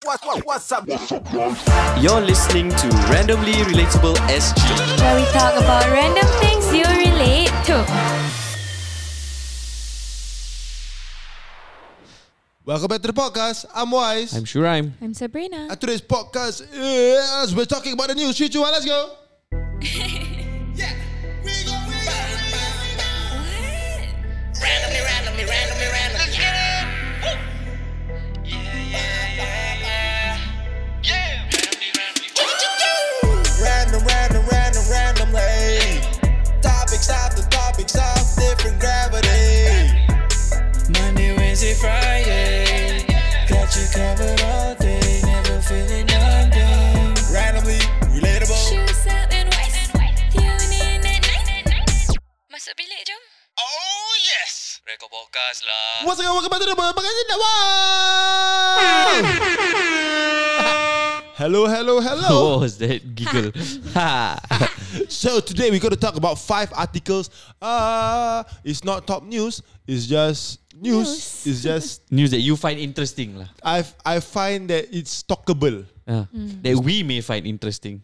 What's up? You're listening to Randomly Relatable SG. Where we talk about random things you relate to. Welcome back to the podcast. I'm Wise. I'm Shuraim. I'm Sabrina. And today's podcast is we're talking about the news. 3, 2, 1, let's go. Randomly. Topics of different gravity. Monday, Wednesday, Friday. Got you covered all day. Never feeling under. Randomly relatable. Shoes up and west. Tune in at night. Masuk bilik jom. Oh yes. Rekod podcast lah. What's up? Welcome back to the podcast. Hello. What was that giggle? So today we're going to talk about 5 articles. It's not top news. It's just news. It's just News that you find interesting lah. I find that it's talkable. That we may find interesting.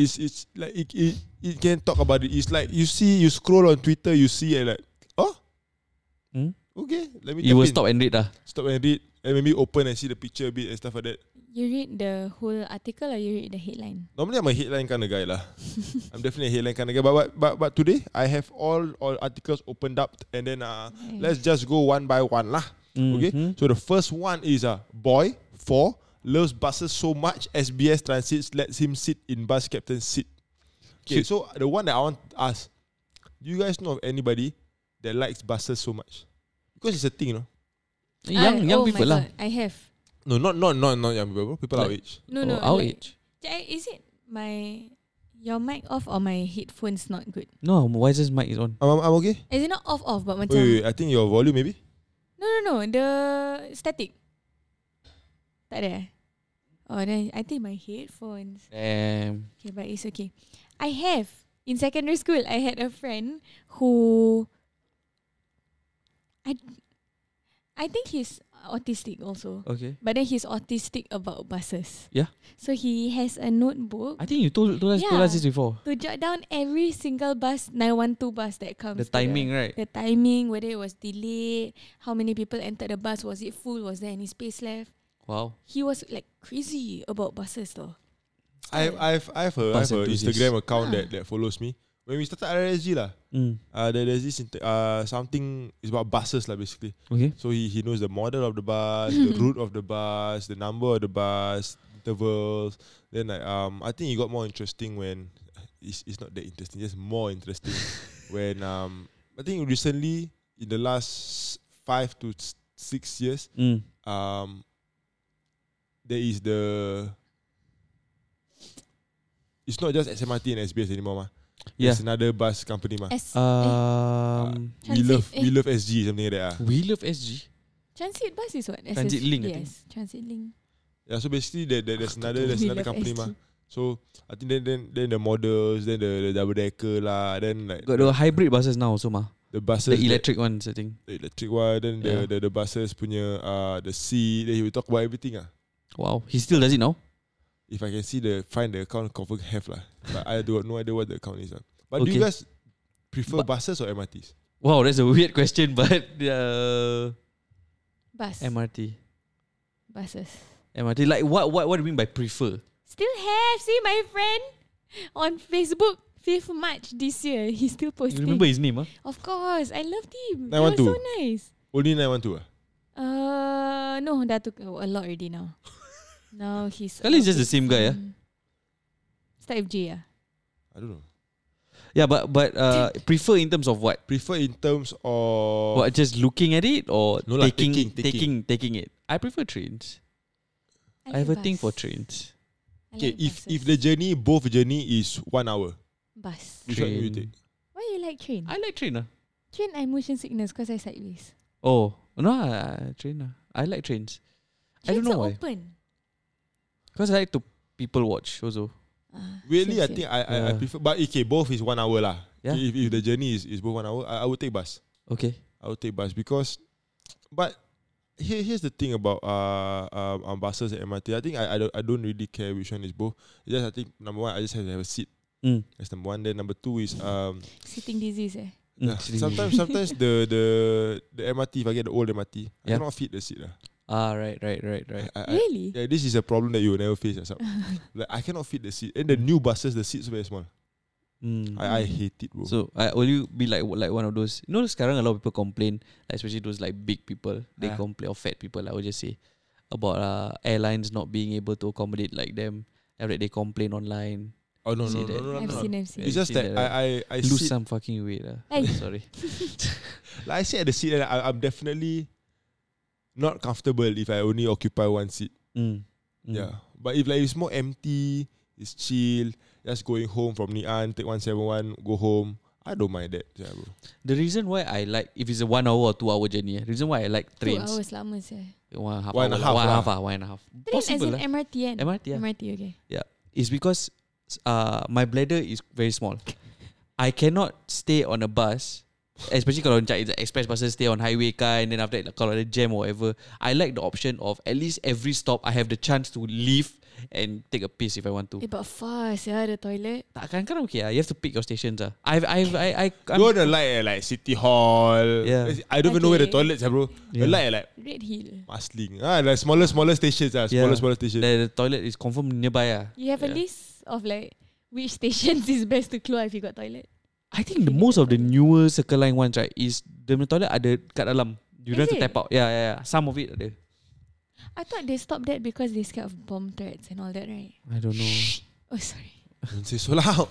It can talk about it. It's like you scroll on Twitter, you see and like, okay, let me. You will stop and read lah. Stop and read, and maybe open and see the picture a bit and stuff like that. You read the whole article or you read the headline? Normally I'm a headline kind of guy lah. I'm definitely a headline kind of guy. But today I have all articles opened up and then let's just go one by one lah. Okay. So the first one is boy 4 loves buses so much SBS Transit lets him sit in bus captain's seat. Okay. So the one that I want to ask, do you guys know of anybody that likes buses so much? Because it's a thing, you know. Young people lah. I have. No, not young people. People our age. No, Our like, age. Is it your mic off or my headphones not good? No, Wise's mic is on. I'm okay. Is it not off but macam? Wait, I think your volume maybe. No, the static. Tak ada. Oh, then I think my headphones. Damn. Okay, but it's okay. In secondary school, I had a friend who I think he's autistic also. Okay. But then he's autistic about buses. Yeah. So he has a notebook I think you told us this before. to jot down every single bus, 912 bus that comes. The timing, right? The timing, whether it was delayed, how many people entered the bus, was it full, was there any space left? Wow. He was like crazy about buses though. I've a Bus enthusiast. Instagram account that follows me. When we started RSG lah, there's this something is about buses lah basically. Okay. So he knows the model of the bus, the route of the bus, the number of the bus, intervals. Then like I think it got more interesting when it's not that interesting, just more interesting when I think recently in the last 5 to 6 years there is it's not just SMRT and SBS anymore mah. Yeah. There's another bus company mah. We love SG something like that. We love SG. Transit bus is what? Transit Link, I think. Yes, Transit Link. Yeah, so basically there's another We love company SG. mah. So I think then the models, then the double decker lah, then like Got the hybrid buses now also mah. the buses, The electric ones, I think. the electric one, then the buses punya the seat. Then he will talk about everything ah. Wow. He still does it now? If I can find the account, confirm have lah. But I do no idea what the account is. But do Okay. you guys prefer buses or MRTs? Wow, that's a weird question, but Bus. MRT. Buses. MRT. Like what do you mean by prefer? Still have. See my friend on Facebook, 5th March this year. He's still You posting. remember his name, huh? Of course. I loved him. He 912. was so nice. Only 912 No, that took a lot already now. Now he's... Kali is just the same guy, Start with J, I don't know. Yeah, but prefer in terms of what? Prefer in terms of What, just looking at it or No lah, taking taking. it? I prefer trains. I have a thing for trains. okay, if the journey, both journey is 1 hour, Bus. which one will you Train. take? Why you like train? I like train. Train, I motion sickness because I sideways. Oh, no, train. I like trains. I don't Trains know are why. open. Because I like to people watch also. Really, Same, I same. think I prefer. But okay, both is 1 hour lah. Yeah. If the journey is both 1 hour, I would take bus. Okay. I would take bus because, but here's the thing about buses and MRT. I think I don't really care which one is both. It's just I think number one, I just have to have a seat. That's number one. Then number two is Sitting disease sometimes the MRT, if I get the old MRT, I cannot fit the seat. Right. Really? Yeah, this is a problem that you will never face yourself. Like I cannot fit the seat. And the new buses, the seats very small. I hate it, bro. So will you be like one of those? You know, sekarang a lot of people complain, like, especially those like big people. They complain, or fat people, I would just say, about airlines not being able to accommodate like them. After that, they complain online. Oh no. I've seen. It's just that I lose sit, some fucking weight. Hey. Sorry. like I sit at the seat and I'm definitely not comfortable if I only occupy one seat. Yeah. But if like it's more empty, it's chill, just going home from Ngee Ann, take 171, go home, I don't mind that. Yeah, bro. The reason why I like, if it's a 1 hour or 2 hour journey, the reason why I like 2 trains. hours lama sah. 1.5 1.5 hour. lah. 1.5. Train as Possible in lah. MRT kan? MRT, yeah. MRT, okay. Yeah. It's because my bladder is very small. I cannot stay on a bus, especially kalau macam express buses stay on highway kan, and then after that kalau ada jam or whatever. I like the option of at least every stop I have the chance to leave and take a piss if I want to. But fast the toilet. Tak, kadang-kadang okay you have to pick your stations I'm Go on the light at like City Hall. Yeah. I don't even know where the Okay. toilets are, bro. The light at like Red Hill. Marsiling. Like smaller stations. Smaller stations. the toilet is confirm nearby You have a list of like which stations is best to keluar if you got toilet? I think the most of the newer Circle Line ones, right, is the toilet ada kat dalam. You don't have to Is it? tap out. Yeah. Some of it ada. I thought they stopped that because they scared of bomb threats and all that, right? I don't know. Oh, sorry. Don't say so loud.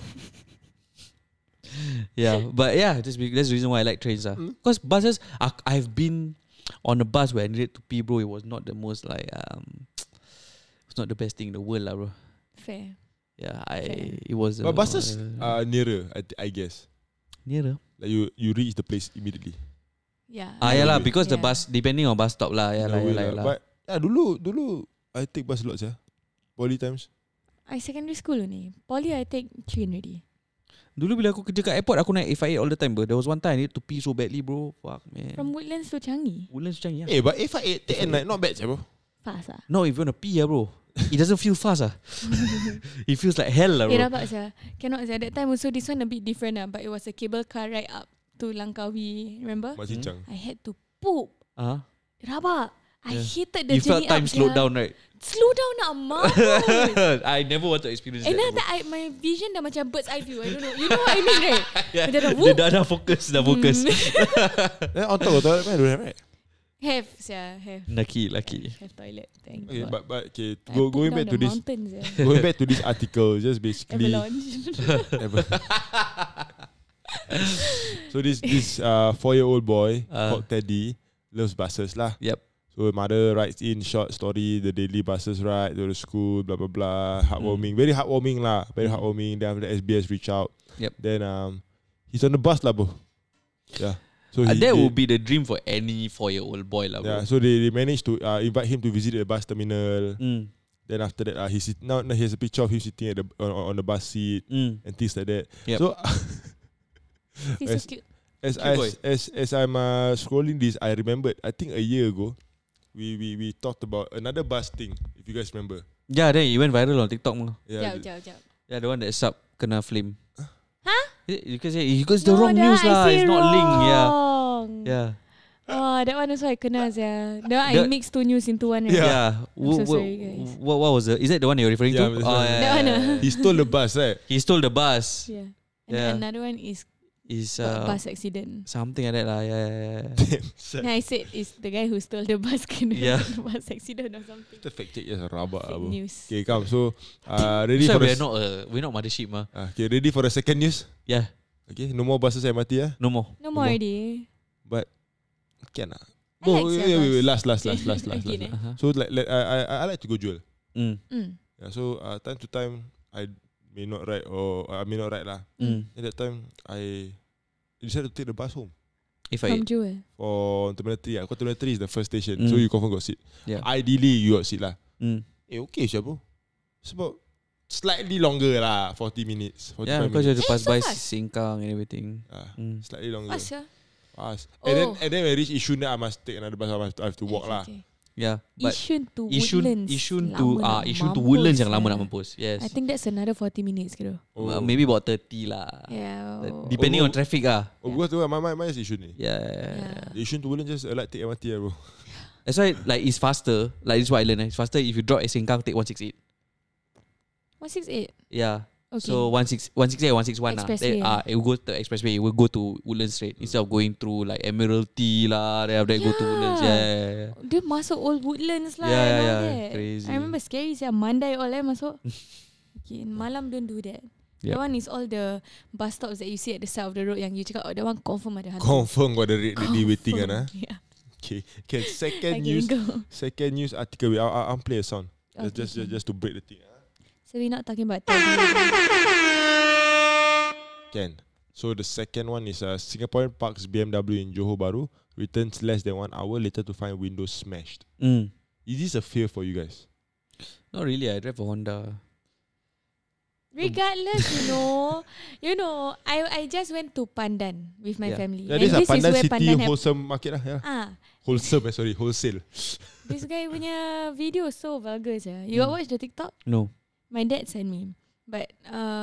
Yeah, but yeah, that's the reason why I like trains. Because buses, I've been on a bus where I needed to pee, bro. It was not the most like it's not the best thing in the world, lah, bro. Fair. Yeah, Fair. it was. But buses are nearer, I guess. nearer. Like you reach the place immediately. Yeah. Yeah lah, because the Yeah. bus depending on bus stop lah. Yeah In a way lah. But dulu I take bus a lot, poly times. I secondary school only. Poly I take train already. Dulu bila aku kerja kat airport, aku naik FIA all the time, bro. There was one time I need to pee so badly, bro. Fuck, man. From Woodlands to Changi. Woodlands Changi, yeah. But if I take at night, not bad, bro. Fast No, if you want to pee, bro, it doesn't feel fast, It feels like hell, bro. rabak sia. Cannot sia. That time also this one a bit different but it was a cable car ride up to Langkawi. Remember? Mak Cincang. I had to poop. Rabak. I hated the You felt journey time up, slowed sia. down, right? Slow down nak mampus. I never want to experience And that. then my vision dah macam bird's eye view. I don't know. You know what I mean, right? Yeah. Macam dah Dia whoop. dah fokus, Then on top of toilet, man, don't have, right? Have sia, have. Laki. Have toilet. Thank Okay, God. but okay, I poop going down back the to this. mountains, Going back to this article, just basically. Avalanche. So this 4-year-old boy called Teddy loves buses lah. Yep. So mother writes in short story, the daily buses ride to the school, blah blah blah. Heartwarming, very heartwarming lah, very heartwarming. Then after the SBS reach out. Yep. Then he's on the bus lah, bro. Yeah. So That would be the dream for any 4-year-old boy lah, bro. yeah. So they managed to invite him to visit the bus terminal. Mm. Then after that, now he has a picture of him sitting at on the bus seat and things like that. Yep. So He's so cute. as I'm scrolling this, I remembered. I think a year ago, we talked about another bus thing. If you guys remember, Yeah, then it went viral on TikTok mah. Jap. Yeah, the one that sub kena flame. Huh? Because the wrong news lah. It's not linked. Yeah. Oh, that one also I kena sia. That one I mixed two news into one. Right? Yeah. I'm so sorry, guys. What was it? Is that the one you're referring Yeah, to? that's right. That one, he stole the bus, right? He stole the bus. Yeah. And Yeah. another one is Is bus accident. something like that lah. Yeah. And I said it's the guy who stole the bus kena Yeah. bus accident or something. The fact check is rabak. Fake Bro. news. Okay, come. So ready So for we're not mothership mah. okay, ready for the second news? Yeah. Okay, no more buses MRT No more. No more already. But can lah. I like Wait, bus. last. Again, eh? Uh-huh. So I like to go dual. Mm. Yeah, so time to time I may not ride or I may not ride lah. At that time I decided to take the bus home From Jewel. for Terminal 3. Terminal 3 is the first station, so you confirm got seat. Yeah. Ideally you got seat lah. Okay siya bro. It's about slightly longer lah, 40 minutes. 45 Yeah, because you have minutes. to pass so by fast. Sengkang and everything. Slightly longer. Fast ya. fast. Oh. And then when I reach Yishun, then I must take another bus. I have to walk lah. Yeah, but Yishun to Yishun Woodlands. Yishun to Woodlands yang lama nak mampus. Yes. I think that's another 40 minutes gitu. Maybe about 30 lah. Yeah. Depending on traffic ah. Because my is Yishun ni. Yeah. Yishun to Woodlands just like take MRT bro. That's why like it's faster. Like this is what I learned. It's faster if you drop at Sengkang, take 168. 168. Yeah. Okay. So 168 161 lah. Expressway. It will go to expressway. It will go to Woodlands straight instead of going through like Admiralty lah. Then after that go to Woodlands. Yeah. Dia masuk old Woodlands lah. Yeah, and all yeah. that. Crazy. I remember scary siya. Mandai all masuk. Okay, malam don't do that. Yep. That one is all the bus stops that you see at the side of the road yang you cakap, oh, that one confirm ada hantu. Confirm got the ready waiting kan ah. Yeah. Okay. Second Okay, news article. I'll play a song. Okay, Just to break the thing. So we're not talking about Can. So the second one is Singaporean parks BMW in Johor Bahru returns less than 1 hour later to find windows smashed. Is this a fear for you guys? Not really. I drive a Honda. Regardless, you know, I just went to Pandan with my family. Yeah, And this is Pandan where City Pandan wholesome market lah. Yeah. Wholesome, wholesale. This guy punya video so vulgar saja. You got watch the TikTok? No. My dad sent me. But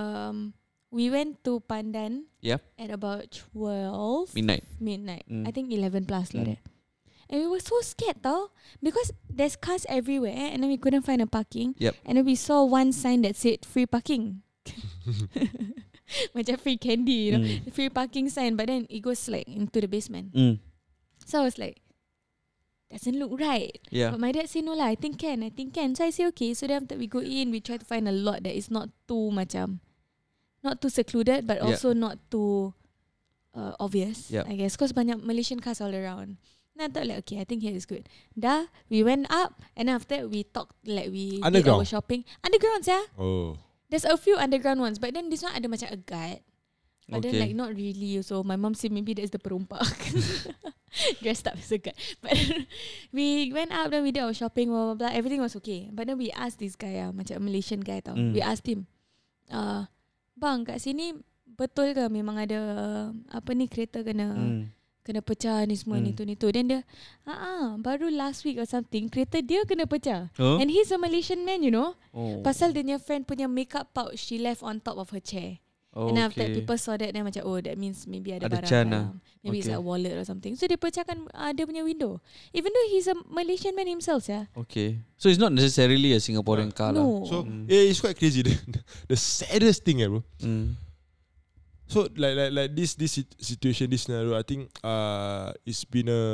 we went to Pandan Yep. at about 12 Midnight. I think 11 plus like that. And we were so scared tau, because there's cars everywhere and then we couldn't find a parking. Yep. And then we saw one sign that said free parking. Macam free candy, free parking sign, but then it goes like into the basement. So I was like, doesn't look right. Yeah. But my dad said no lah, I think can. So I say okay. So then after we go in, we try to find a lot that is not too not too secluded, but also not too obvious. I guess because banyak Malaysian cars all around. And I thought like, okay, I think here is good. We went up and after that we talked like we did our shopping. Underground yeah. Oh. There's a few underground ones, but then this one ada macam a guide. But then like not really. So my mom said maybe that's the perompak. Dressed up as a guy. But we went up, then we did our shopping, blah, blah, blah. Everything was okay. But then we asked this guy, macam a Malaysian guy tau. We asked him, bang, kat sini betul ke memang ada kereta kena pecah ni semua ni tu. Then dia, baru last week or something, kereta dia kena pecah. And he's a Malaysian man, you know. Pasal dia punya friend punya makeup pouch she left on top of her chair. And after that people saw that, then macam, oh, that means maybe ada barang dalam. Maybe it's like a wallet or something. So dia pecahkan dia punya window. Even though he's a Malaysian man himself, yeah. Okay. So it's not necessarily a Singaporean car lah. No. So it's quite crazy. The saddest thing, bro. So like this situation, this scenario, I think it's been a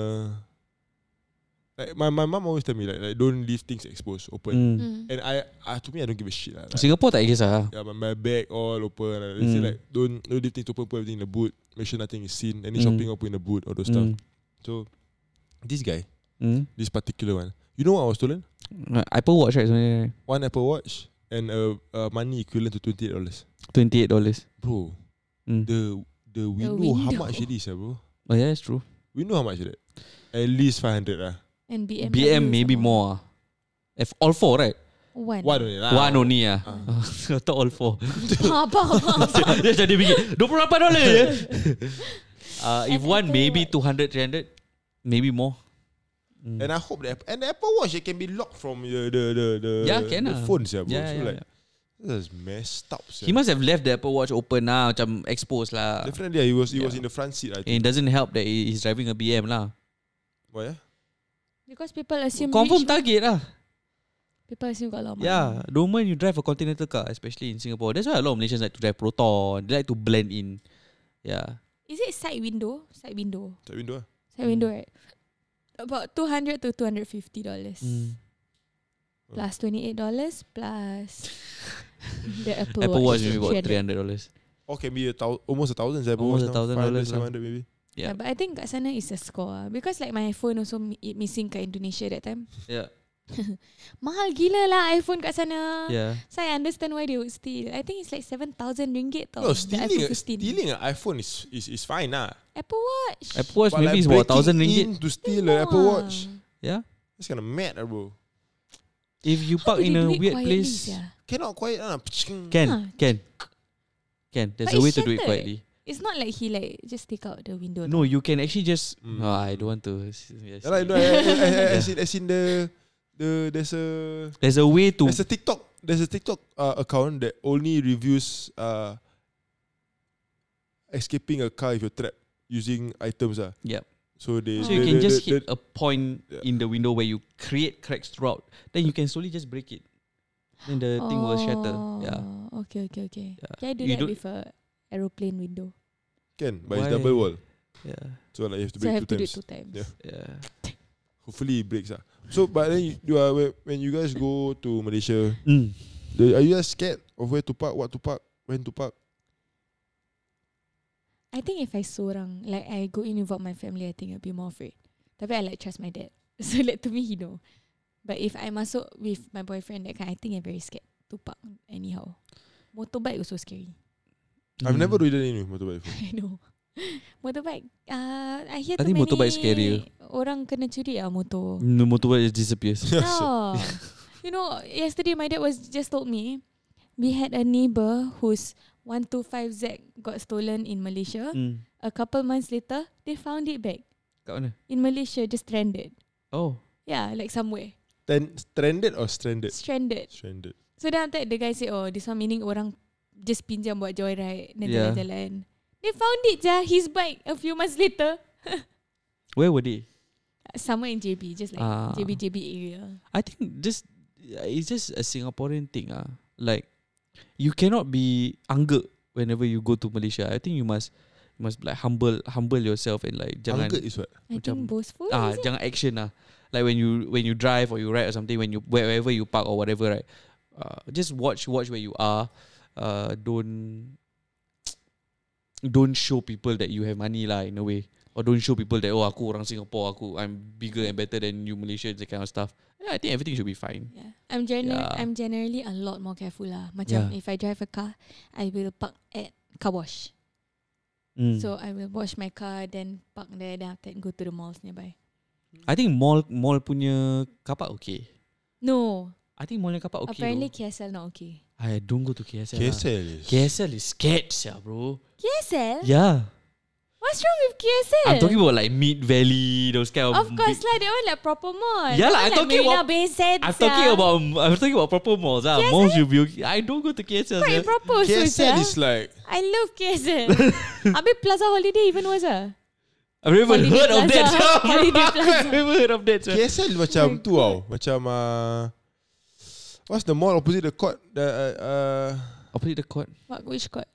like my mom always tell me like don't leave things exposed, open. And I to me I don't give a shit lah. Like, Singapore tak kisah. yeah, my bag all open. They say like don't leave things open, put everything in the boot. Make sure nothing is seen. Any shopping open in the boot, all those stuff. So this guy, this particular one, you know what I was stolen? Apple Watch, right? One Apple Watch and money equivalent to $28. $28. Bro, the window, how much it is, bro? Oh yeah, that's true. Window how much is it? At least 500 lah. And BM maybe more. All four, right? One only lah. One only ah. I thought all four. Apa? Dia jadi fikir $28 je. If one maybe 200, 300, maybe more. And I hope that the Apple Watch it can be locked from the phones, bro. Yeah, so yeah, like that's messed up. He must have left the Apple Watch open lah, macam exposed lah. Definitely, he was in the front seat. I think. And it doesn't help that he's driving a BM lah. Why? Because people assume Confirm rich, target lah. people assume got a lot of money. Yeah, the moment you drive a Continental car, especially in Singapore, that's why a lot of Malaysians like to drive Proton. They like to blend in. Yeah. Is it side window? Side window. That window. Side window, right? About $200 to $250 plus $28 plus the Apple Watch maybe about $300. Or can be almost $1,000. Almost $1,000 lah. 700 maybe. Yeah, but I think kat sana is a score because like my phone also missing kat Indonesia that time. Yeah. Mahal gila lah iPhone kat sana. Yeah. So I understand why they would steal. I think it's like 7,000 ringgit tau. No, the iPhone 15. stealing an iPhone is fine lah. Apple Watch. Apple Watch But maybe like is about breaking 1,000 ringgit. in to steal an Apple Watch. Yeah. That's kind of mad, bro. If you How park do in they a do it weird quietly, place, sia? Cannot quiet. can. There's But a way it's to do it shattered. quietly. It's not like he like just take out the window. No, you can actually just. Mm. No, I don't want to. Yes. Yeah, like, no, as in the there's There's a way to. there's a TikTok account that only reviews escaping a car if you're trapped using items. Yep. So So you can just hit a point in the window where you create cracks throughout. Then you can slowly just break it. Then the thing will shatter. Yeah. Okay. Yeah. Can I do You that don't- with a aeroplane window? can, but it's Why? double wall. Yeah. So like you have to So I break have to do two it 2 times. Yeah. Yeah. Hopefully it breaks. So but then when you guys go to Malaysia, Mm. are you guys scared of where to park, what to park, when to park? I think if I seorang, like I go in without my family, I think I'll be more afraid. Tapi I like trust my dad. So like to me, he know. But if I masuk with my boyfriend, that kind, I think I'm very scared to park anyhow. Motorbike also scary. I've never ridden in with motorbike before. I know. Motorbike, I hear I too think many motorbike scarier. orang kena curi motor. No, motorbike just disappears. No. You know, yesterday my dad just told me we had a neighbor whose 125Z got stolen in Malaysia. Mm. A couple months later, they found it back Kat mana? in Malaysia, just stranded. Oh. Yeah, like somewhere. Stranded or stranded? Stranded. Stranded. So then after that, the guy said, oh, this one meaning orang just pinjam buat joyride. Then Yeah. jalan-jalan. They found it, his bike, a few months later. Where were they? Somewhere in JB, just like Ah. JB area. I think it's just a Singaporean thing. Like, you cannot be angge whenever you go to Malaysia. I think you must like humble yourself and like jangan Angkat is what? I Macam- think boastful, is it? jangan action Like when you drive or you ride or something, wherever you park or whatever, right? Just watch where you are. Don't show people that you have money lah, in a way. Or don't show people that aku orang Singapore, I'm bigger and better than you Malaysians, that kind of stuff. Yeah, I think everything should be fine. Yeah. I'm generally a lot more careful lah. Macam Yeah. if I drive a car, I will park at car wash. Mm. So I will wash my car, then park there, then after that go to the malls nearby. I think mall punya car park okay. No, I think mall punya car park okay. apparently though. KSL not okay. I don't go to KSL. KSL is. KSL is sketch, bro. KSL? Yeah. What's wrong with KSL? I'm talking about like Mid Valley, those kind of. Of course lah, that one like proper mall. Yeah That lah, one I'm talking Marina about- Bay Sands, I'm talking about proper malls. KSL? Malls should be okay. I don't go to KSL. Quite sia. proper also, KSL sia. is like I love KSL. Habis Plaza Holiday even worse ah. I've never Holiday heard of that. Plaza. Holiday Plaza. I've never heard of that. sia. KSL macam tu tau. Macam what's the mall opposite the court? Opposite the court. Which court?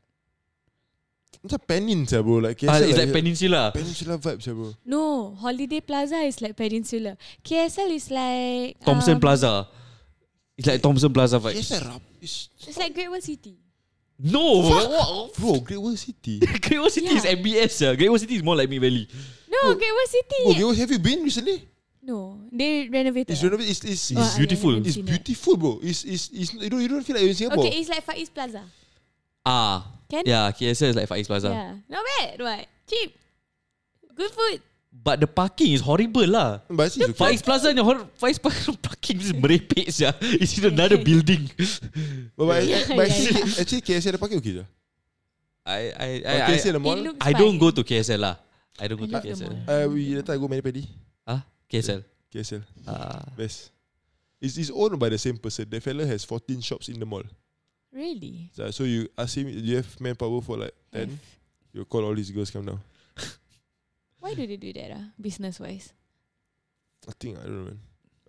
Macam Peninsula bro. Like KSL It's like Peninsula. Peninsula vibes bro. No, Holiday Plaza is like Peninsula. KSL is like Thomson Plaza. It's like Thomson Plaza vibes. KSL is It's like Great World City. No. bro. Great World City. Great World City is Yeah. MBS. Great World City is more like Mid Valley. No, Great World City. Oh, Great World, have you been recently? No, they renovated. It's renovated. It's Oh, I beautiful. haven't It's seen that. beautiful, bro. It's you don't feel like you're in Singapore. Okay, it's like Far East Plaza. Can? Yeah, KSL is like Far East Plaza. Yeah. Not bad, what? Cheap. Good food. But the parking is horrible lah. But it's Far okay. East Plaza and Far East Plaza parking is merepek sia. It's in another building. But Yeah, actually KSL the parking okay je. KSL the mall. It looks I don't fine. go to KSL lah. I don't go I to love the KSL. mall. We that time go Mani Paddy. KSL. KSL. Ah. Best. It's owned by the same person. The fella has 14 shops in the mall. Really? So you ask him, do you have manpower for like 10? Have. You call all these girls come down. Why do they do that? Business wise. I think I don't know, man.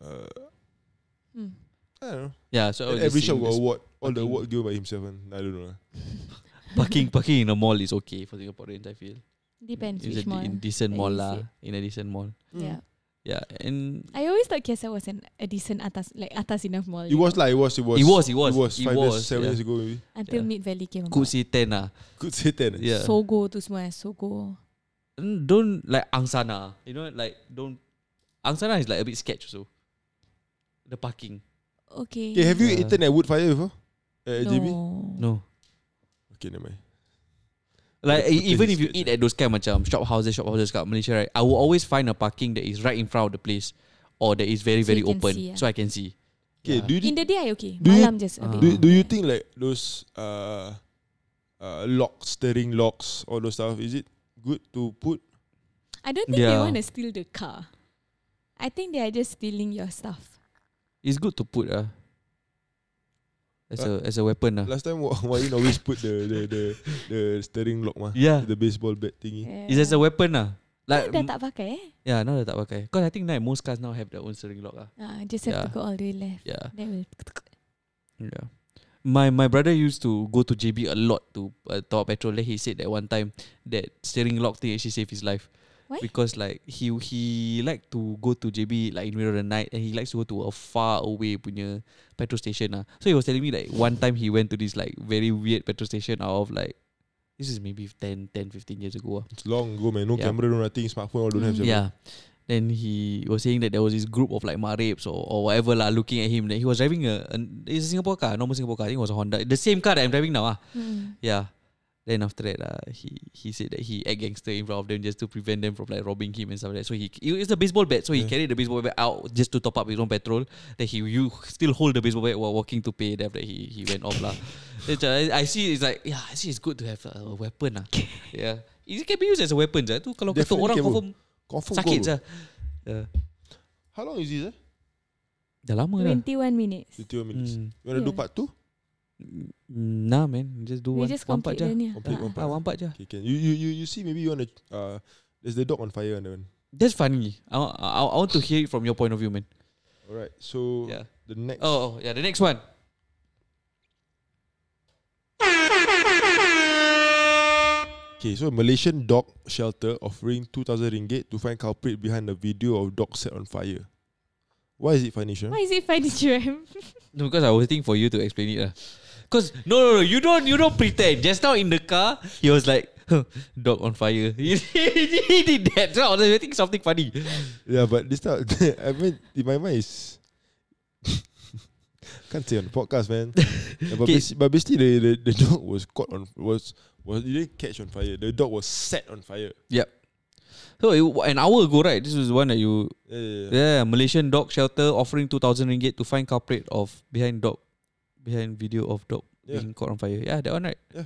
I don't know. Yeah, so I was Every just shop saying got this award. All the parking- award given by himself. Man. I don't know. Parking in a mall is okay for Singaporeans, I feel. Depends It's which mall. in decent that mall you lah. said. In a decent mall. Yeah. Yeah, and I always thought KSL was a decent atas enough mall. It you was know, like, it was. It was. It was 5 years, 7 yeah. years ago maybe. until yeah. Mid Valley came Could about. say 10 lah. Good say 10. Yeah. Sogo tu semua Sogo. Don't like Angsana. You know, like don't. Angsana is like a bit sketch also. The parking. Okay. Okay, have you Yeah. eaten at Woodfire before? At no. JB? No. Okay, never mind. Like The even place if you is eat at those kind macam shop houses kat Malaysia, right? I will always find a parking that is right in front of the place, or that is very So very you can open, see, so I can see. Okay, Yeah. do you In the day I okay. Do you- Malam just a bit. do you think like those steering locks, all those stuff. Is it good to put? I don't think they Yeah. want to steal the car. I think they are just stealing your stuff. It's good to put as a weapon Last time, why you always put the steering lock mah? Yeah. The baseball bat thingy. It's as a weapon Like, Like dah tak pakai yeah, now dah tak pakai. Because I think now most cars now have their own steering lock Just have to Yeah. go all the way left. Yeah. Then will Yeah. My brother used to go to JB a lot to top up petrol. Then he said that one time that steering lock thing actually saved his life. Why? Because like he like to go to JB like in the middle of the night, and he likes to go to a far away punya petrol station So he was telling me like one time he went to this like very weird petrol station out of like, this is maybe 15 years ago It's long ago, man. No Yeah. camera, no nothing. Smartphone all don't have. Yeah. Then he was saying that there was this group of like maripes or whatever lah looking at him. That he was driving it's a Singapore car, normal Singapore car. I think it was a Honda. The same car that I'm driving now. Yeah. Then after that, he said that he act gangster in front of them just to prevent them from like robbing him and stuff like that. So it's a baseball bat. So he carried the baseball bat out just to top up his own petrol. Then you still hold the baseball bat while walking to pay. Then after that, he went off lah. I see it's like I see it's good to have a weapon Yeah, it can be used as a weapon tu kalau ketuk Definitely orang can, bro. confirm Confirm sakit go, bro. Yeah. How long is this? Dah lama dah. 21 minutes. 21 minutes. Hmm. You want to do Yeah. part 2? Nah man, just do We one just part complete je. then ya. Complete one part. One part je. Okay, can. You see, maybe you want to. There's the dog on fire on that one. That's funny. I want to hear it from your point of view, man. Alright, so Yeah. the next. Oh yeah, the next one. Okay, so Malaysian dog shelter offering 2,000 ringgit to find culprit behind a video of dog set on fire. Why is it funny, Sean? Why is it funny, Jam? No, because I was waiting for you to explain it. Cause no, you don't pretend. Just now in the car, he was like, dog on fire. He did that. So I was waiting something funny. Yeah, but this time, I mean, in my mind is can't say on the podcast, man. Yeah, but basically, the dog was caught on was it didn't catch on fire. The dog was set on fire. Yep. So an hour ago, right? This was one that you. Yeah. Yeah, Malaysian dog shelter offering 2,000 ringgit to find culprit of behind video of dog being caught on fire. Yeah, that one, right? Yeah.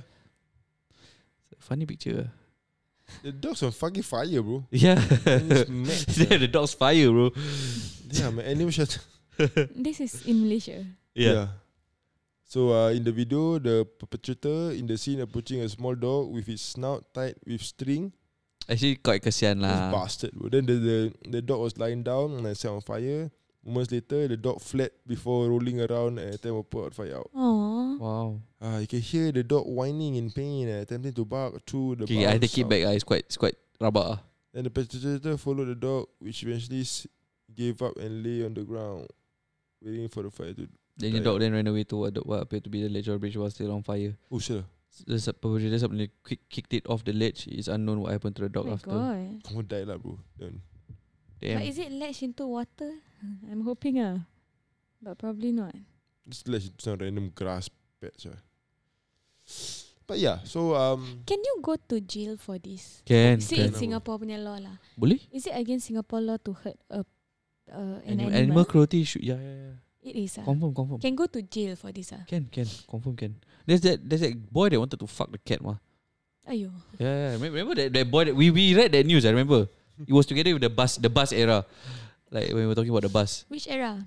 Funny picture. The dog's on fucking fire, bro. Yeah. It's mad, Yeah, the dog's fire, bro. Yeah, man. Animal shelter. This is in Malaysia. Yeah. So in the video, the perpetrator in the scene approaching a small dog with its snout tied with string. Actually, quite kesian This lah. bastard, bro. Then the dog was lying down and set on fire. Moments later, the dog fled before rolling around and attempting to put out fire out. Aww. Wow. You can hear the dog whining in pain and attempting to bark through the Okay, I bars take it out. back. It's quite rabak. Then the perpetrator followed the dog, which eventually gave up and lay on the ground, waiting for the fire to. Then the dog then ran away to what appeared to be the ledge of the bridge was still on fire. Oh, sure. The perpetrator suddenly kicked it off the ledge. It's unknown what happened to the dog Oh my after. God. Someone died lah, bro. Then. Damn. But is it latched into water? I'm hoping but probably not. Just let some random grass patch. But yeah, so Can you go to jail for this? Can. Say in Can. Singapore punya law lah. Boleh? Is it against Singapore law to hurt an Animal animal? cruelty should yeah. It is Confirm. Can go to jail for this Can. Confirm can. There's that boy that wanted to fuck the cat mah. Ayo. Yeah. Remember that boy that we read that news, I remember. It was together with the bus era. Like when we were talking about the bus. Which era?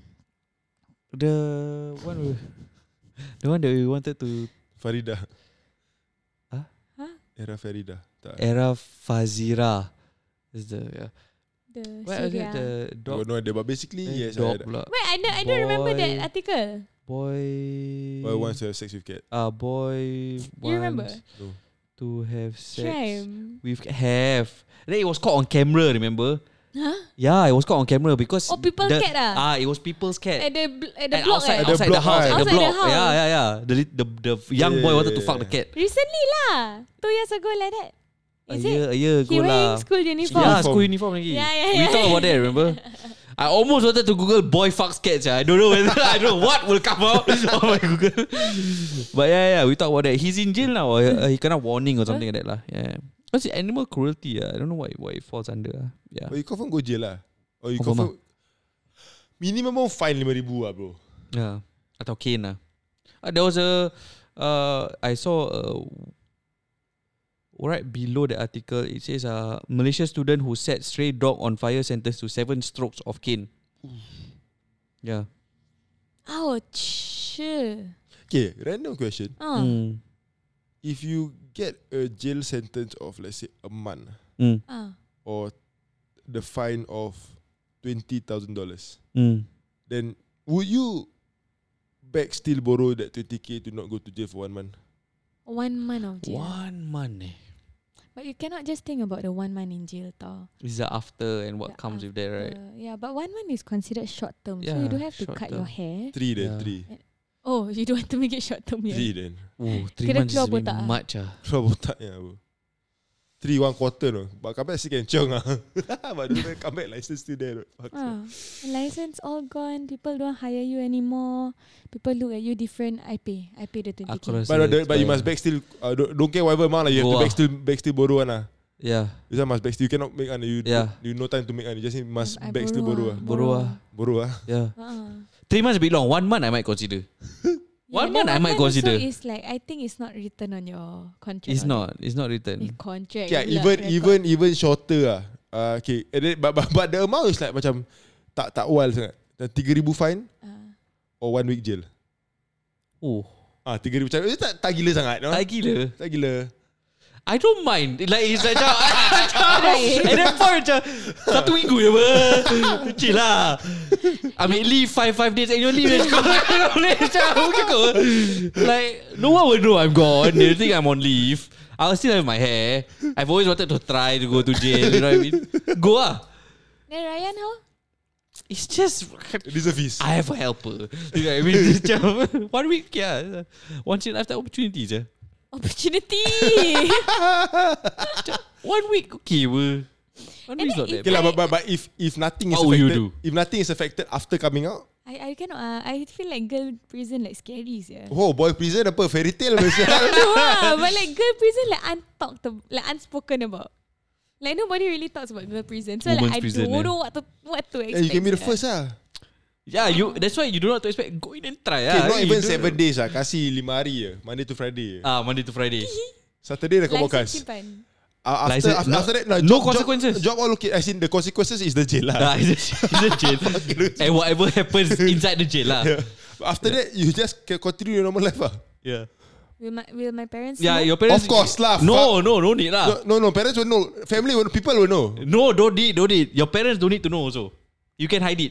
The one that we wanted to Farida. Huh? Era Farida. Tak. era Fazira. Is the The what is it? Syria. The I dog. got no idea, but basically yes, dog I pula. Wait, I don't remember Boy. that article. Boy. wants to have sex with cat. Boy. You remember? wants No. to have sex Shame. with have. Then it was caught on camera. Remember? Huh? Yeah, it was caught on camera because Oh, people's cat it was people's cat. At the And block outside, At the outside the block, house, right? at the Outside the block. house. Yeah. The young Yeah, boy yeah, wanted to yeah, fuck the yeah. cat. Recently lah. 2 years ago like that. Is it? A year He ago wearing lah. school uniform. Yeah, school uniform lagi. Yeah, We talked about that, remember? I almost wanted to Google boy fucks cats. I don't know whether I don't know what will come out on my Google. But yeah, we talked about that. He's in jail now. He kena warning or something like that lah. Yeah. What's it? Animal cruelty? I don't know what it falls under. Yeah. But you confirm go jail lah. Or you Confirm confirm minimum fine 5,000 lah, bro. Yeah. Atau cane lah. There was I saw right below the article, it says Malaysia student who set stray dog on fire sentenced to 7 strokes of cane. Yeah. Ouch. Okay, random question. Mm. If you get a jail sentence of, let's say, a month, Mm. or the fine of $20,000, Mm. then would you still borrow that 20k to not go to jail for 1 month? 1 month of jail. 1 month. But you cannot just think about the 1 month in jail, tau. Is the after and what The comes with that, right? Yeah, but 1 month is considered short term, so Yeah, you don't have to short cut term. your hair. 3 then, Yeah. 3. Oh, you don't want to make it short term, 3 yeah. then. Oh, 3 Kira months is keluar a bit botak ah. much. Keluar botak ya, bro. 3 1/4 no. But come back still can chiong ah. But don't come back license still there. Fuck. License all gone. People don't hire you anymore. People look at you different. I pay the 20k. Aku rasa But you must back still. Don't care whatever amount lah. You have Go to back still borrow one lah. Yeah. This one must back still. You cannot make one. You no time to make one. You just must I back still borrow lah. Borrow ah. Borrow ah. Yeah. 3 Uh-uh. months a bit long. 1 month I might consider. One month I might consider. It's like, I think it's not written on your contract. It's not written. Contract. Yeah, pula, even shorter lah. Okay, and then, but the amount is like macam tak wild sangat. 3,000 fine or 1 week jail. Oh, 3,000 macam tak gila sangat, no? tak gila. Tak gila. I don't mind. Like it's like at that point macam 1 minggu je apa. Chill lah. Ambil leave 5 days annual leave. Like no one will know I'm gone. They think I'm on leave. I'll still have my hair. I've always wanted to try to go to jail. You know what I mean? Go ah. Then Ryan, how? It's just Reservist. I have a helper. You know what I mean? Macam 1 week yeah. Once in a lifetime opportunity je. Opportunity. 1 week okay ber. 1 week is not that Okay bad. lah, but if nothing is What will you affected, do? if nothing is affected after coming out, I cannot. I feel like girl prison like scary yeah. oh boy prison apa fairy tale macam. No but like girl prison like unspoken about. Like nobody really talks about girl prison. So Women's like prison, don't know what to expect. You can be the first lah. Yeah, that's why you do not to expect. Go in and try. Okay, lah. not You even don't 7 know. days lah. Kasih 5 hari je. Monday to Friday je. Monday to Friday. Saturday dah kau License bokas. simpan. After that, no consequences. Job all okay. As in the consequences is the jail lah. Nah, it's a jail. And whatever happens inside the jail lah. Yeah. After that, you just can continue your normal life lah. Yeah. Will my parents Yeah, know? your parents. Of course lah. No need lah. No, parents will know. Family will know. People will know. No, don't need. Your parents don't need to know also. You can hide it.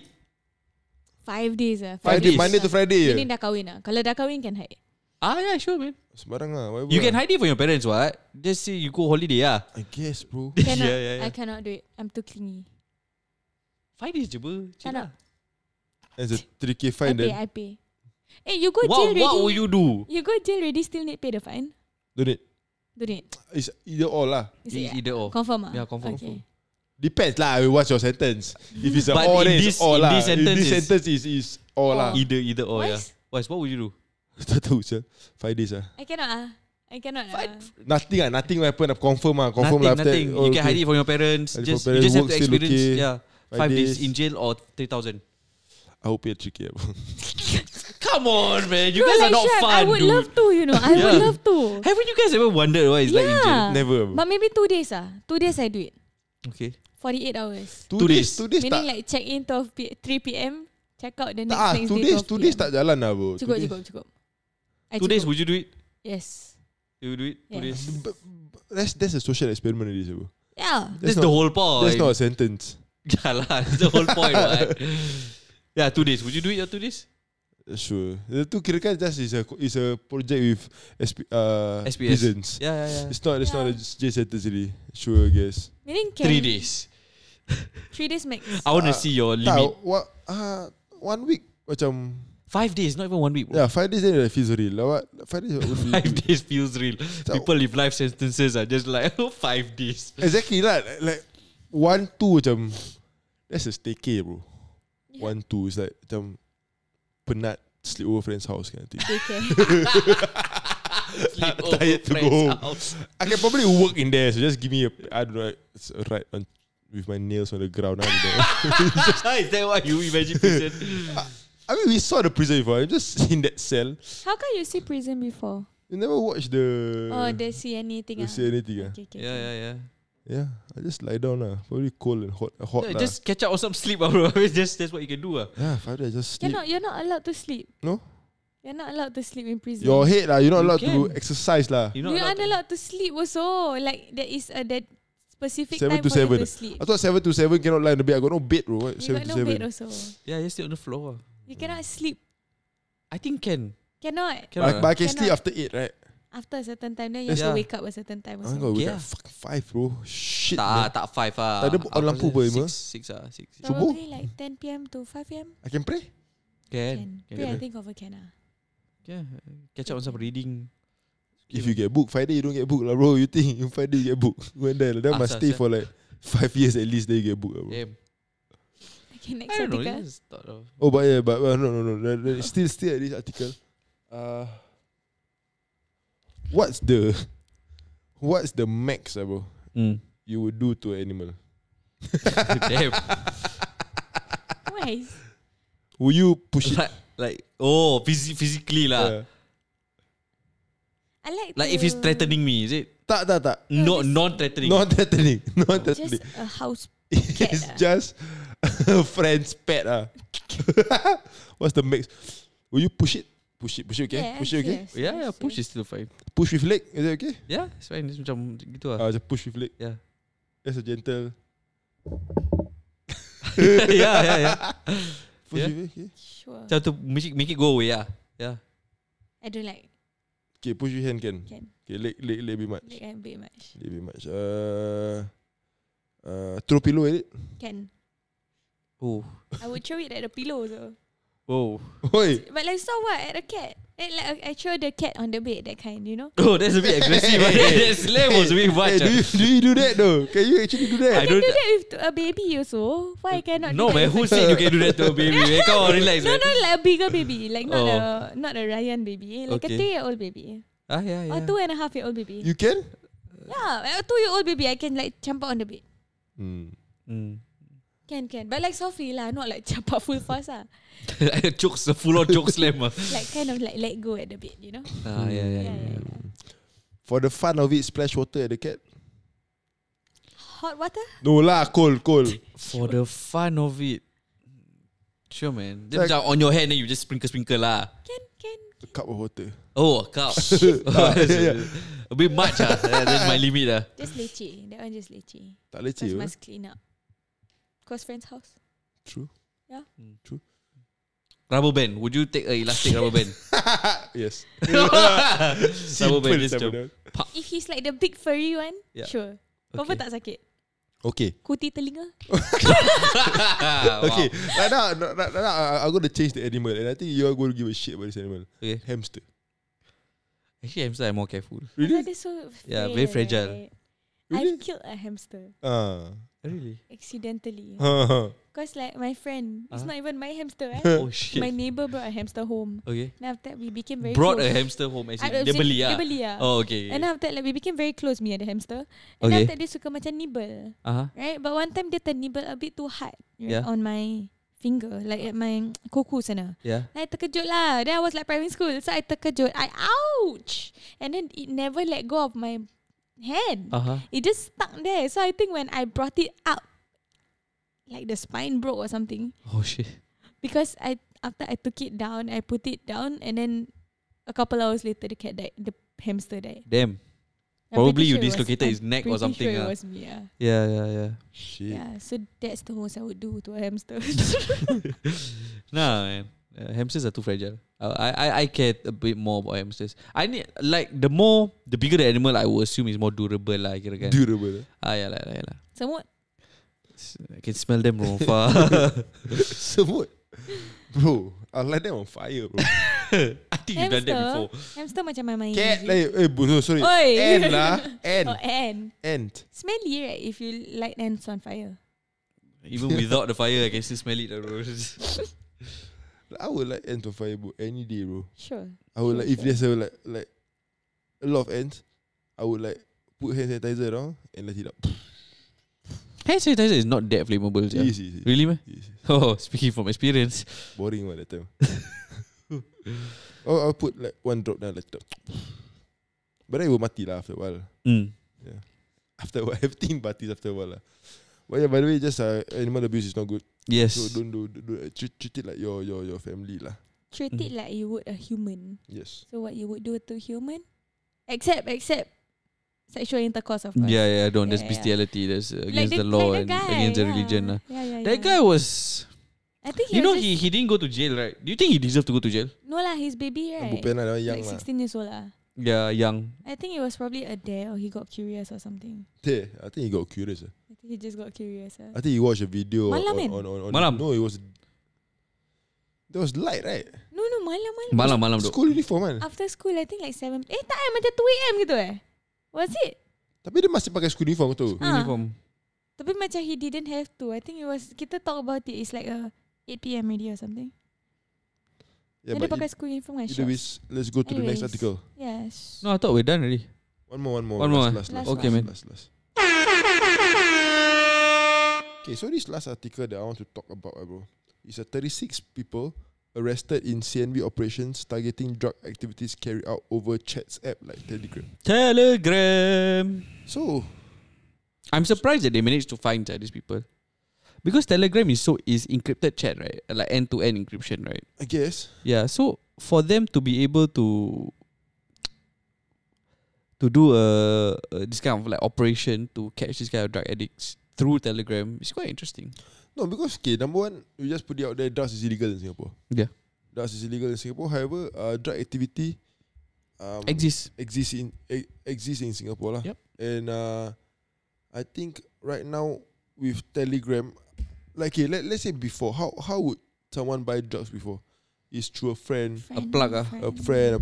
5 days 5 days. Monday to Friday je. Ini dah kahwin lah. Kalau dah kahwin can hide. Yeah, sure man. Sembarang lah. Whatever You can lah. hide it from your parents what? Just say you go holiday lah. I guess bro. Cannot. Yeah. I cannot do it. I'm too clingy. 5 days je ber. Chill Cannot. lah. There's a 3k fine then. I pay. You go jail already. What will you do? You go jail already still need pay the fine? Don't it? Don't need. It's either all lah. Is it? Either or. Confirm ah? Yeah, confirm. Okay. Depends lah. What's your sentence? If it's a But all, in then this- it's all in lah. this sentence This is- sentence is all lah. Either or yeah. Wise? What would you do? Tak tahu je. 5 days lah. I cannot I cannot Nothing lah. Nothing will happen. Confirm lah. Confirm lah. Nothing. You can hide it from your parents. Hide it Just from you just have parents, to work still experience. okay. Yeah. 5 days in jail or 3,000. I hope you're tricky. Come on, man. You No, guys are like, not Shrek, fun, I would dude. love to, you know. I would Yeah. love to. Haven't you guys ever wondered why it's like in jail? Yeah. Never. But maybe 2 days 2 days I do it. Okay. 48 hours. 2 days. 2 days Meaning tak. like check in 3 p.m. Check out the next Tak, next 2 day days. 12 2 days PM. tak jalan lah bro. Cukup. I 2 days, cukup. would you do it? Yes. You would do it? 2 days? That's a social experiment already bro. Yeah. That's the whole point. That's not a sentence. Yeah lah, that's the whole point, right? Yeah, 2 days. Would you do it your 2 days? Sure. Itu kira kan just is a project with SPS. prisons. Yeah. It's not a J sentence really. Sure, I guess. Meaning can 3 days. 3 days max. I want to see your Tak, limit. 1 week macam 5 days, not even 1 week. Bro. yeah, 5 days then it feels real. Like what? 5 days would be 5 days feels real. People live life sentences are just like 5 days. exactly lah. Like 1, 2 macam that's a staycay bro. 1, 2 is like macam penat sleep over friend's house kind of thing. Daycare. Sleep over Tired to go friend's home. house. I can probably work in there. So just give me I don't know, it's right on with my nails on the ground. Is that what you imagine prison? I mean, we saw the prison before. I'm just in that cell. How come you see prison before? You never watch the the CNA thing. the CNA thing. Okay. Yeah. Yeah, I just lie down Probably cold and hot Yeah, lah. just catch up on some sleep, bro. That's what you can do. Yeah, 5 days just sleep. You're not allowed to sleep. No? You're not allowed to sleep in prison. Your head lah. You're not You allowed to can. exercise lah. You're You not aren't allowed to sleep also. Like there is that specific 7 time to for you 7. to sleep. I thought 7 to 7 cannot lie on the bed. I got no bed, bro. What? You 7 got to no 7. bed also. Yeah, you stay on the floor. You cannot sleep. I think can. Cannot. Cannot. But I can sleep Cannot. after 8, right? After a certain time, then you have Yeah. to wake up a certain time I also. got wake Yeah. up fucking 5, bro. Shit, man. Tak 5 ah. Tak ada on lampu pun, Ima? 6 ah. 6. Subuh? Probably like 10 p.m. to 5 p.m. I can pray? Can. Pray, I think over can. Yeah. Catch up on some reading. If you get booked, Friday you don't get booked lah, bro. You think in Friday you get booked? When there, then must stay for like 5 years at least. Then you get booked, lah, bro. Damn. Okay, next I don't know. article. Just thought of. Oh, but yeah, but no. Still at this article. What's the max, bro? You would do to an animal? Damn. Why? Will you push it? Like physically lah. Yeah. I Like if he's threatening me, is it? Tak. No, this- non-threatening. Non-threatening. Just a house cat. It's just a friend's pet. What's the max? Will you push it? Push it, okay? Yes, Push it, okay? yes, Yeah, yes, push yes. is still fine. Push with leg, is it okay? Yeah, it's fine. It's macam gitu lah. Just push with leg. Yeah. That's a gentle. yeah. Push Yeah. with leg, okay? Sure. Macam to make it go away, yeah. I don't like Okay, push with hand can. can. Okay, leg be much. Like I'm bit much. Leg be much. Throw pillow at it. Can. Oh. I would throw it at the pillow also. Oh. Oi. But like so what? At the cat. Like I throw the cat on the bed, that kind, you know? Oh, that's a bit aggressive. That slam was a bit much. Hey, do you do that though? Can you actually do I that? don't. Do that with a baby also. Why cannot? No, do that man. Who with said you can do that to a baby? Man? Come on, relax, No, man. like a bigger baby, like Oh. not a Ryan baby, like Okay. a 3-year-old baby, Ah, yeah. or 2.5-year-old baby. You can? Yeah, a 2-year-old baby, I can like jump out on the bed. Mm. Can, but like softly lah, not like jump out full fast lah. Jokes, full on joke slam. Like kind of like let go at the bed, you know? Ah, yeah. For the fun of it, splash water at the cat? Hot water? No lah, cold. For the fun of it. Sure, man. Then Like- macam on your hand, then you just sprinkle lah. Can. A cup of water. Oh, a cup. Yeah. A bit much that's my limit lah. Just leceh. That one just leceh. Tak leceh Because apa? must clean up. Close friend's house. True. Rubber band. Would you take a elastic rubber band? Yes. Rubber band just Simple. jump. If he's like the big furry one, Yeah. sure. Confirm tak sakit. Okay. Kuti telinga. Okay. Right now, I'm going to change the animal, and I think you are going to give a shit about this animal. Okay. Hamster. Actually, hamster I'm more careful. Really? That is so Yeah, very fragile. right? Really? I've killed a hamster Really? accidentally. Uh. Because like my friend, it's Uh-huh. not even my hamster. Oh shit. My neighbor brought a hamster home. Okay. And after that, we became very Brought a close. hamster home. As in, I would dia say beli lah. Dia beli lah. Oh, okay. And after that, like we became very close, me and the hamster. And Okay. after that, dia suka macam nibble. Uh-huh. Right? But one time, dia ternibble a bit too hard. Right? Yeah. On my finger. Like at my kuku sana. Yeah. Then I terkejut lah. Then I was like primary school. So I terkejut. Ouch! And then it never let go of my hand. Uh-huh. It just stuck there. So I think when I brought it out, like the spine broke or something. Oh shit. Because after I took it down, I put it down, and then a couple hours later, the cat died. The hamster died. Damn. I'm Probably pretty you sure it was- dislocated his I'm neck or pretty something, Sure ah. it was me. Yeah. Yeah. Shit. Yeah. So that's the most I would do to a hamster. Nah, man. Hamsters are too fragile. I care a bit more about hamsters. I need like the bigger the animal, I would assume is more durable lah. Kira kan. Durable. Yeah lah. Semut. I can smell them from far. Semut. Bro, I'll light them on fire, bro. I think you've done that before. Hamster macam main-main. Cat, je. bro, sorry. Oi. Ant lah. Ant. Oh, ant. Ant. Smelly, right? If you light ants on fire. Even without the fire, I can still smell it, bro. I would like ant on fire, bro, any day, bro. Sure. I would like, if Sure. there's a like a lot of ants, I would like put hand sanitizer around and light it up. Hand sanitizer is not that flammable. Yeah. Easy. Really, man? Easy. Oh, speaking from experience. Boring one that time. I'll put like one drop down, light it up. But then it will mati lah after a while. After a while, everything matis after a while lah. But yeah, by the way, just animal abuse is not good. Yes. So don't treat it like your family lah. Treat it like you would a human. Yes. So what you would do to human? Except sexual intercourse, of course. Yeah, don't. There's Yeah. bestiality. There's against Like the law like and guy, against the yeah. religion. Yeah. That guy was... I think You know, was just, he didn't go to jail, right? Do you think he deserved to go to jail? no lah, his baby, right? Bukan lah, young Like lah. 16 years old lah. Yeah, young. I think it was probably a dare or he got curious or something. I think he got curious. I think he just got curious. I think he watched a video Malam kan? on Malam. No, it was. There was light, right? No, malam. Malam duk. School uniform kan. After school, I think like 7. Tak macam 2 AM gitu Was it? Tapi dia masih pakai school uniform tu. Uniform. Tapi macam he didn't have to. I think it was, kita talk about it, it's like a 8 PM already or something. Yeah, Dia but pakai school uniform and either shorts. ways, let's go to the next Anyways. article. Yes. No, I thought we're done already. One more. One more. Last. Okay, man. Last. Okay, so this last article that I want to talk about, bro, is 36 people arrested in CNV operations targeting drug activities carried out over chats app like Telegram. Telegram. So, I'm surprised that they managed to find these people. Because Telegram is encrypted chat, right? Like end-to-end encryption, right? I guess. Yeah, so for them to be able to do this kind of like operation to catch this kind of drug addicts through Telegram is quite interesting. No, because number one, you just put it out there, drugs is illegal in Singapore. Yeah. Drugs is illegal in Singapore. However, drug activity Exists. exists in Singapore lah. Yep. And I think right now with Telegram, like let's say before, how would someone buy drugs before? It's through a friend, plug, a friend,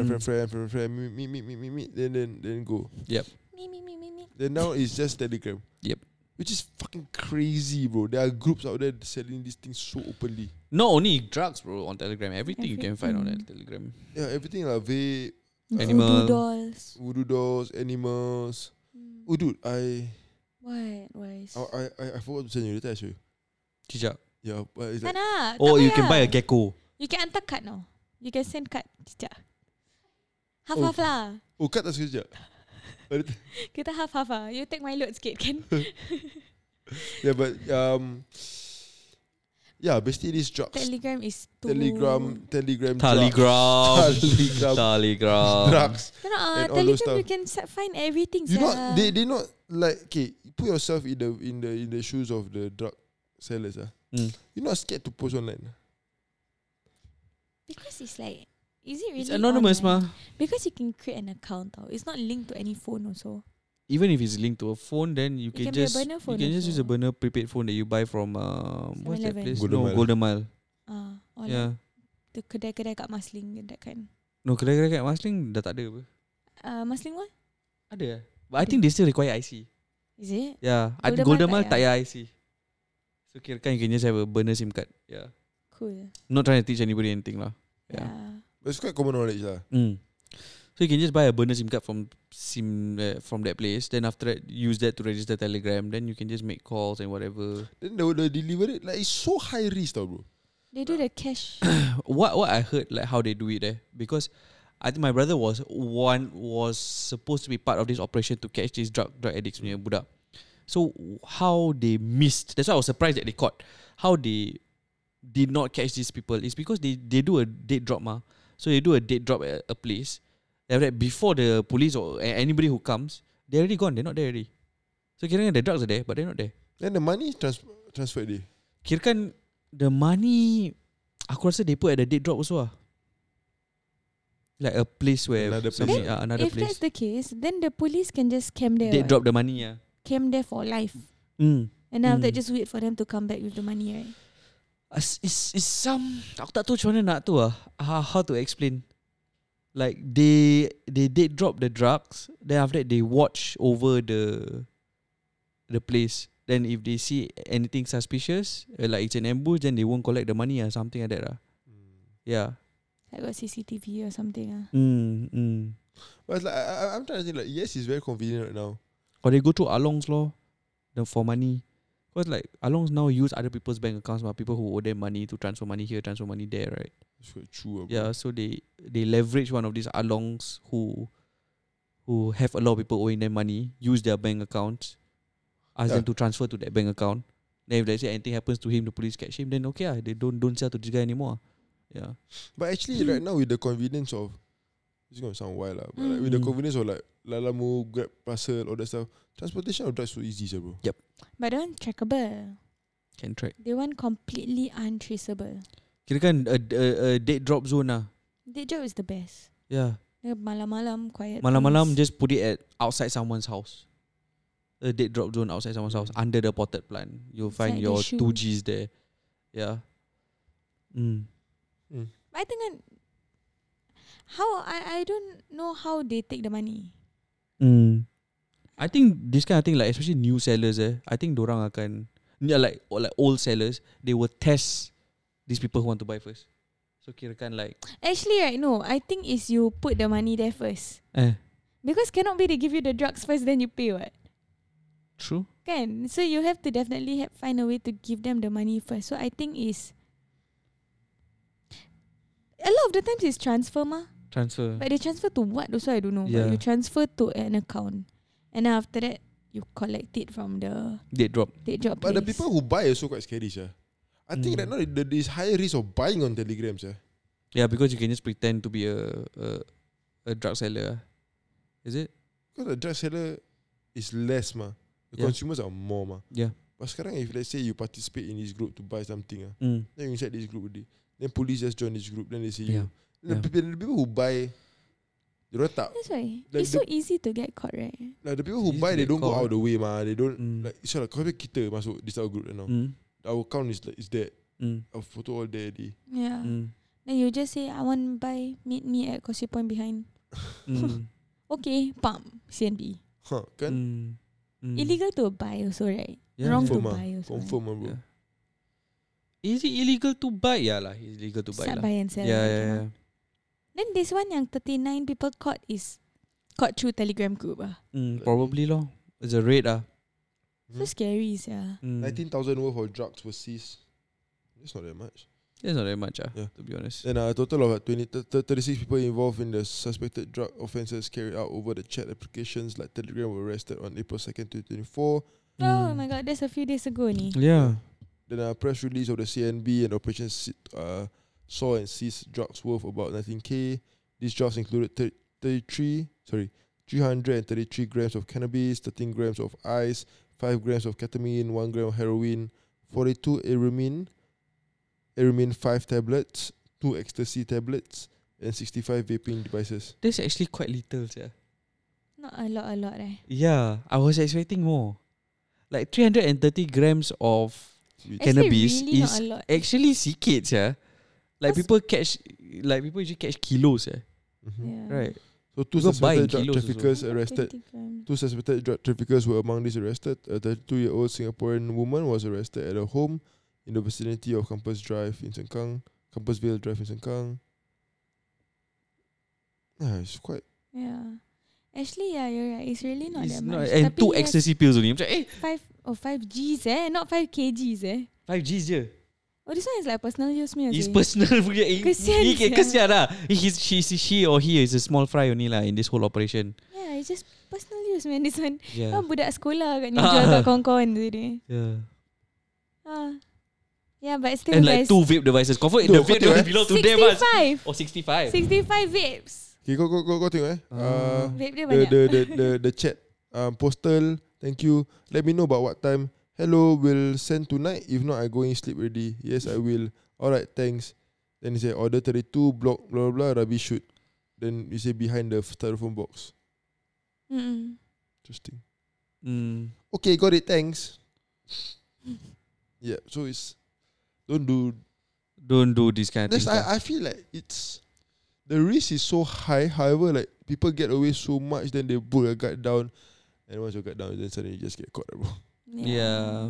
meet, then go. Yep. Me. Then now it's just Telegram. Yep. Which is fucking crazy, bro. There are groups out there selling these things so openly. Not only drugs, bro, on Telegram. Everything you can find on that Everything. Telegram. Yeah, everything like vape, Animal. Voodoo voodoo dolls, dolls. animals. Oh, dude, I What? forgot to send you. Later I show you. Cicak. Yeah, but it's Tak like, nak. Oh, tak you can payah. buy a gecko. You can hantar card now. You can send card. Sekejap. Oh. Half lah. oh, kat tak sekejap. Kita half lah. You take my load sikit kan? Yeah, but yeah, basically this drugs. Telegram is too... Telegram Telegram. drugs. Cannot and all those Telegram stuff. you can find everything. You sia. not they not like, okay, put yourself in the shoes of the drug sellers. You're not scared to post online. Because it's like, is it really It's anonymous, online? ma. Because you can create an account. It's not linked to any phone also. Even if it's linked to a phone, then you It can can be a just burner phone use a also. burner prepaid phone that you buy from what's that 7-Eleven. place? Golden Mile. Golden Mile. Or Yeah. like the kedai-kedai kat Marsiling that kind. No, kedai-kedai kat Marsiling dah tak ada apa. Marsiling what? Ada. But I think they still require IC. Is it? Yeah. I think Golden Golden Mile Mile tak tak payah IC. So kirakan you can just have a burner SIM card. Yeah. Cool. Not trying to teach anybody anything lah. Yeah. Yeah. But it's quite common knowledge lah. So you can just buy a burner SIM card from that place. Then after that, use that to register Telegram. Then you can just make calls and whatever. Then the delivery, like, it's so high risk, tau, bro. They do the cash. What I heard, like how they do it there, because I think my brother was supposed to be part of this operation to catch these drug addicts punya budak. So how they missed, that's why I was surprised that they caught. How they did not catch these people is because they do a date drop ma. So they do a date drop at a place. Then after that, before the police or anybody who comes, they're already gone. They're not there already. So kirakan the drugs are there, but they're not there. Then the money transferred there. Kirakan the money, aku rasa they put at the date drop also lah. Like a place where Another place. somebody- Then another if place. that's the case, then the police can just camp there. Date what? drop the money yeah. Camp there for life. Mm. And then after that, Mm. just wait for them to come back with the money, right? It's some, aku tak tahu macam mana nak tu how to explain. Like they date drop the drugs, then after that they watch over the place. Then if they see anything suspicious, like it's an ambush, then they won't collect the money or something like that lah. Yeah. Like got CCTV or something. But it's like, I'm trying to think, like, yes, it's very convenient right now. Or they go through Along's law for money. Because like Along's now use other people's bank accounts, people who owe them money to transfer money here, transfer money there, right? It's quite true. Bro. Yeah, so they leverage one of these Alongs who who have a lot of people owing them money use their bank accounts, ask them to transfer to that bank account. Then if let's say anything happens to him, the police catch him, then okay, they don't sell to this guy anymore. Yeah. But actually, right now with the convenience of, it's gonna sound wild lah, but like, with the convenience of like Lalamu, Grab, Parcel, all that stuff, transportation of drugs so easy, bro. But they want trackable. Can track. They want completely untraceable. Kira kan a dead drop zone lah. That job is the best. Yeah. Malam-malam, quiet. Malam-malam place. just put it at outside someone's house. A dead drop zone outside someone's house under the potted plant. You'll find Inside your the shoe. 2Gs there. Yeah. I think I don't know how they take the money. I think this kind of thing, like especially new sellers, I think dorang akan like old sellers, they will test these people who want to buy first. So kirakan like Actually, right, no. I think is you put the money there first. Because cannot be they give you the drugs first, then you pay what? true. Kan? So you have to definitely find a way to give them the money first. So I think is a lot of the times is transfer mah. Transfer. But they transfer to what also I don't know. Yeah. But you transfer to an account. And then after that you collect it from the Dead drop. dead job But the place. people who buy are also quite scary, sir. I think right now there is higher risk of buying on Telegram, sir. Yeah, because you can just pretend to be a drug seller. Is it? Because the drug seller is less, ma. The Yeah. consumers are more, ma. Yeah. But sekarang if let's say you participate in this group to buy something, Mm. then you inside this group already. Then police just join this group, then they see Yeah. you. Then the people who buy, they don't tak. That's why. Like It's so easy to get caught, right? Like the people who Easy buy, to they get don't go caught. out of the way, ma. They don't Mm. like. So like, kalau kita masuk this our group right now, our account is like is there, our photo all there already. Yeah. Then you just say, I want to buy, meet me at Causeway Point behind. Okay, pump, CNB. Kan? Illegal to buy also, right? Yeah, Wrong Confirm to ah. buy also. Confirm ah, bro. Yeah. Is it illegal to buy? Yeah lah, it's illegal to buy Start lah. buy and sell. Yeah, right, yeah, cannot. yeah. Then this one yang 39 people caught is caught through Telegram group. Probably lah. It's a raid ah. So scary, yeah. 19,000 worth of drugs were seized. That's not that much. It's not that much Yeah. to be honest. Then a total of 36 people involved in the suspected drug offences carried out over the chat applications like Telegram were arrested on April 2nd, 2024. Oh my god, that's a few days ago ni. Yeah. Then a press release of the CNB and Operation saw and seized drugs worth about 19k. These drugs included 333 grams of cannabis, 13 grams of ice, 5 grams of ketamine, 1 gram of heroin, 42 Aramin 5 tablets, 2 ecstasy tablets, and 65 vaping devices. That's actually quite little, yeah. Not a lot eh. Yeah, I was expecting more. Like 330 grams of cannabis really not is a lot. actually sikit, yeah. Like people usually catch kilos, yeah. Yeah. Right. So two People buy in suspected drug kilos traffickers About arrested. 20 grams. Two suspected drug traffickers were among these arrested. A 32-year-old Singaporean woman was arrested at a home in the vicinity of Compassvale Drive in Sengkang. Yeah, it's quite. Yeah. Actually, yeah, you're right. It's really not It's that not, much. and Tapi 2 yes, ecstasy pills only. Macam 5 Gs not 5 kgs 5 Gs je. Oh, this one is like personal use me. It's personal punya. Kesian sia. Kesian lah. She or he is a small fry only lah in this whole operation. Yeah, it's just personal use man. This one. Yeah. Budak sekolah kat ni jual kat kawan-kawan tu ni. Yeah. Yeah, but still And like guys. 2 vape devices. Confirm the No, vape kau tengok, device belong to them. 65. Oh, 65. 65 vapes. Okay, go tengok Vape dia banyak. the chat postal. Thank you. Let me know about what time. Hello, will send tonight. If not, I going sleep already. Yes, I will. Alright, thanks. Then he say order 32 block blah blah blah rubbish shoot. Then you say behind the styrofoam box. Interesting. Okay, got it. Thanks. Yeah, so it's don't do this kind of this. thing. I feel like it's the risk is so high. However, like people get away so much, then they put a guard down, and once you guard down, then suddenly you just get caught, bro. Yeah.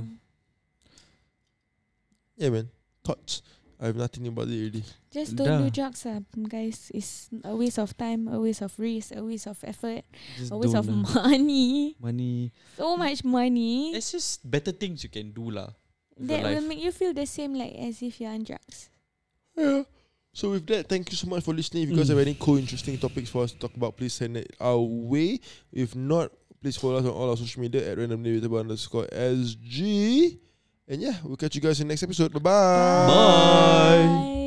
Yeah, man. Thoughts. I have nothing about it already. Just don't do Dah. drugs, guys. It's a waste of time, a waste of risk, a waste of effort, Just a waste of don't lah. money. Money. So much money. It's just better things you can do lah. with your That will life. make you feel the same like as if you're on drugs. Yeah. So with that, thank you so much for listening. If you guys have any cool, interesting topics for us to talk about, please send it our way. If not, please follow us on all our social media at randomlyrelatable_SG. And yeah, we'll catch you guys in the next episode. Bye-bye. Bye.